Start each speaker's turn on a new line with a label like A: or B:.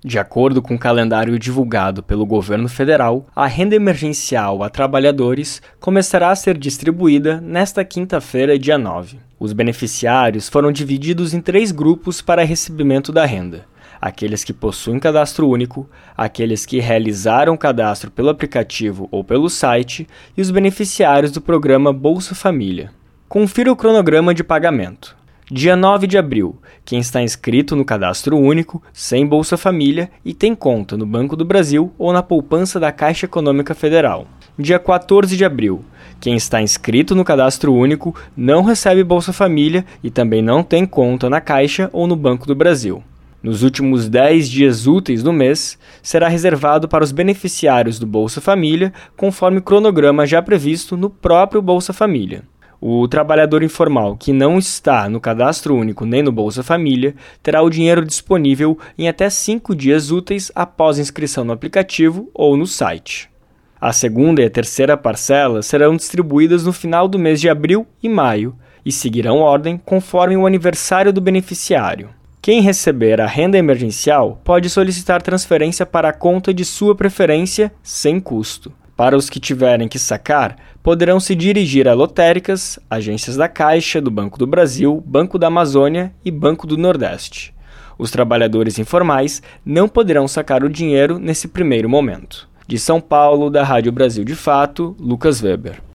A: De acordo com o calendário divulgado pelo governo federal, a renda emergencial a trabalhadores começará a ser distribuída nesta quinta-feira, dia 9. Os beneficiários foram divididos em 3 grupos para recebimento da renda: aqueles que possuem cadastro único, aqueles que realizaram cadastro pelo aplicativo ou pelo site e os beneficiários do programa Bolsa Família. Confira o cronograma de pagamento. Dia 9 de abril, quem está inscrito no Cadastro Único, sem Bolsa Família e tem conta no Banco do Brasil ou na poupança da Caixa Econômica Federal. Dia 14 de abril, quem está inscrito no Cadastro Único não recebe Bolsa Família e também não tem conta na Caixa ou no Banco do Brasil. Nos últimos 10 dias úteis do mês, será reservado para os beneficiários do Bolsa Família, conforme o cronograma já previsto no próprio Bolsa Família. O trabalhador informal que não está no Cadastro Único nem no Bolsa Família terá o dinheiro disponível em até 5 dias úteis após inscrição no aplicativo ou no site. A segunda e a terceira parcela serão distribuídas no final do mês de abril e maio e seguirão ordem conforme o aniversário do beneficiário. Quem receber a renda emergencial pode solicitar transferência para a conta de sua preferência sem custo. Para os que tiverem que sacar, poderão se dirigir a lotéricas, agências da Caixa, do Banco do Brasil, Banco da Amazônia e Banco do Nordeste. Os trabalhadores informais não poderão sacar o dinheiro nesse primeiro momento. De São Paulo, da Rádio Brasil de Fato, Lucas Weber.